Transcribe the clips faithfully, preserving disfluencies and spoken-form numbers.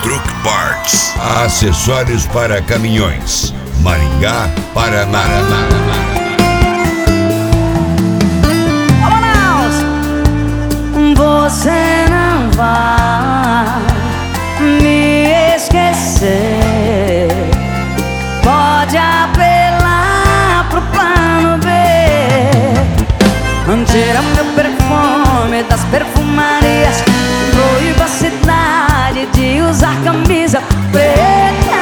Truck Parts, acessórios para caminhões, Maringá, Paraná. Você não vai me esquecer. Pode apelar pro plano B. Tira meu perfume das perfumarias. Proíba a cidade de usar camisa preta.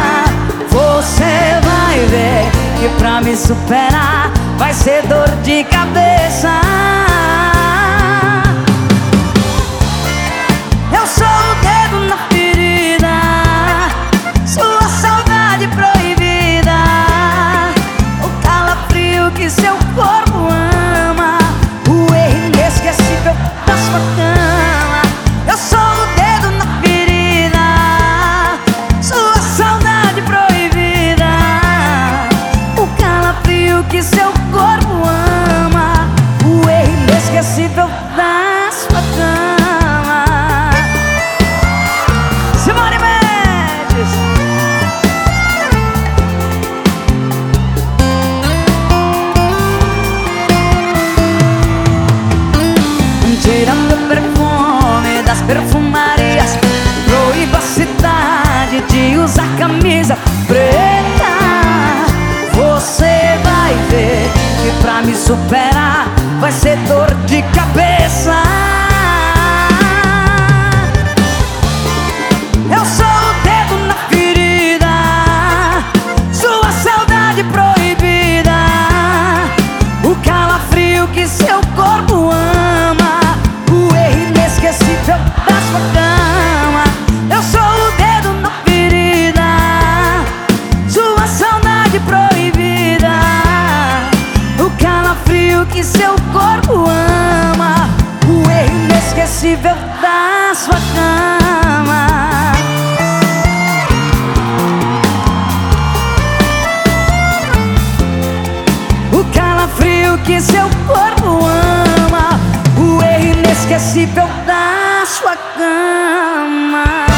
Você vai ver que pra me superar vai ser dor de cabeça. Eu sou o dedo na ferida, sua saudade proibida, o calafrio que seu corpo ama, o erro inesquecível da sua cama. Eu sou o dedo na ferida, sua saudade proibida, o calafrio que seu corpo ama, o erro inesquecível da sua cama. Tirando o perfume das perfumarias, proíba a cidade de usar camisa preta. Você vai ver que pra me superar vai ser dor de cabeça. Eu sou o dedo na ferida, sua saudade proibida, o calafrio que seu corpo ama, o erro inesquecível da sua cama. Eu sou o dedo na ferida, sua saudade proibida, o calafrio que seu corpo ama, o erro inesquecível da sua cama. O calafrio que seu corpo ama, o erro inesquecível da sua cama.